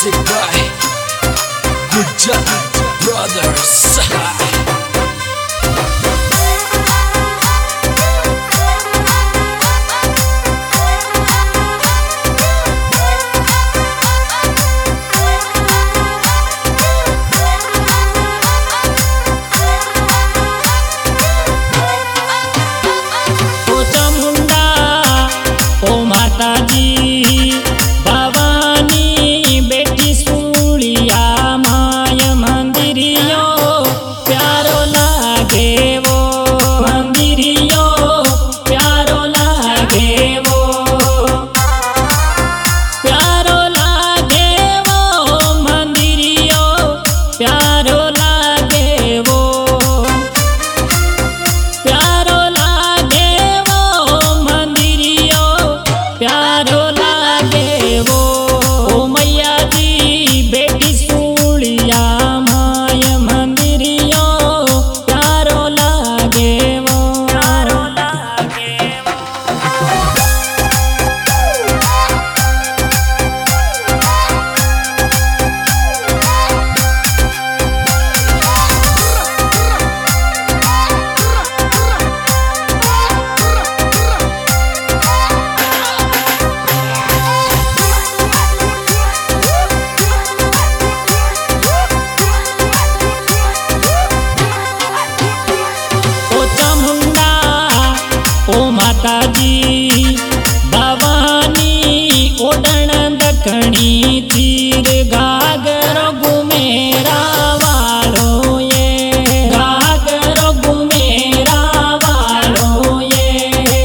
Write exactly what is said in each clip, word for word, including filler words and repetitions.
Music by Gujjar Brothers. माताजी भवानी ओडण दखणी तीर घागर घुमेरा वालो ये घागर घुमेरा वालो ये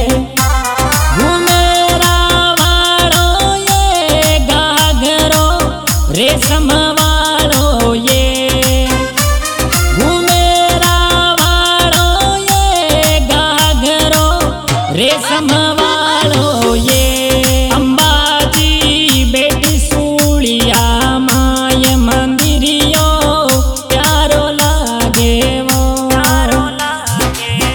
घुमेरा वालो ये घागरो रेशम वालो ये घुमेरा वालो ये घागरो रेशम वालो ये अंबाजी बेटी सूलिया माय मंदिरियो प्यारो लागे वो प्यारो लागे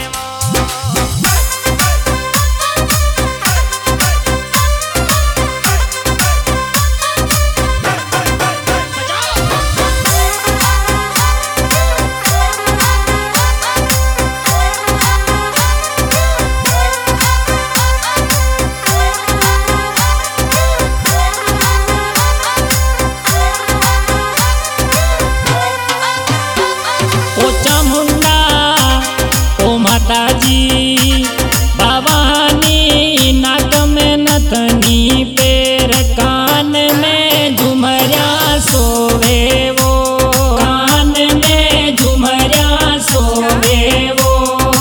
माताजी भवानी नाक में नथनी पैर कान में झुमरिया सोवे वो कान में झुमरिया सोवे वो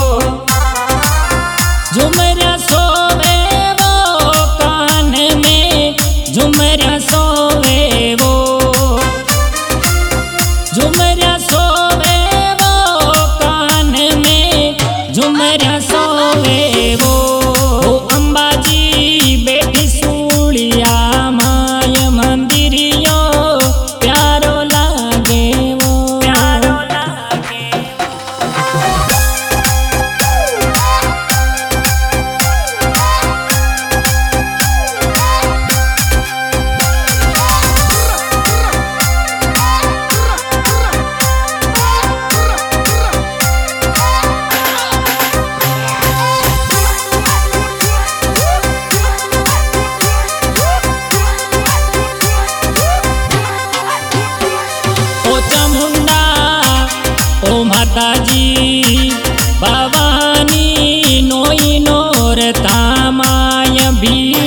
झुमरिया सोवे वो कान में झुमरिया सोवे वो झुमरिया सोवे वो कान में झुमरिया सोवे वो अंबाजी बेटी सूलिया माय मंदिरियो प्यारो लागे वो प्यारो लागे ओ माताजी भवानी नोई नोर तामाय भी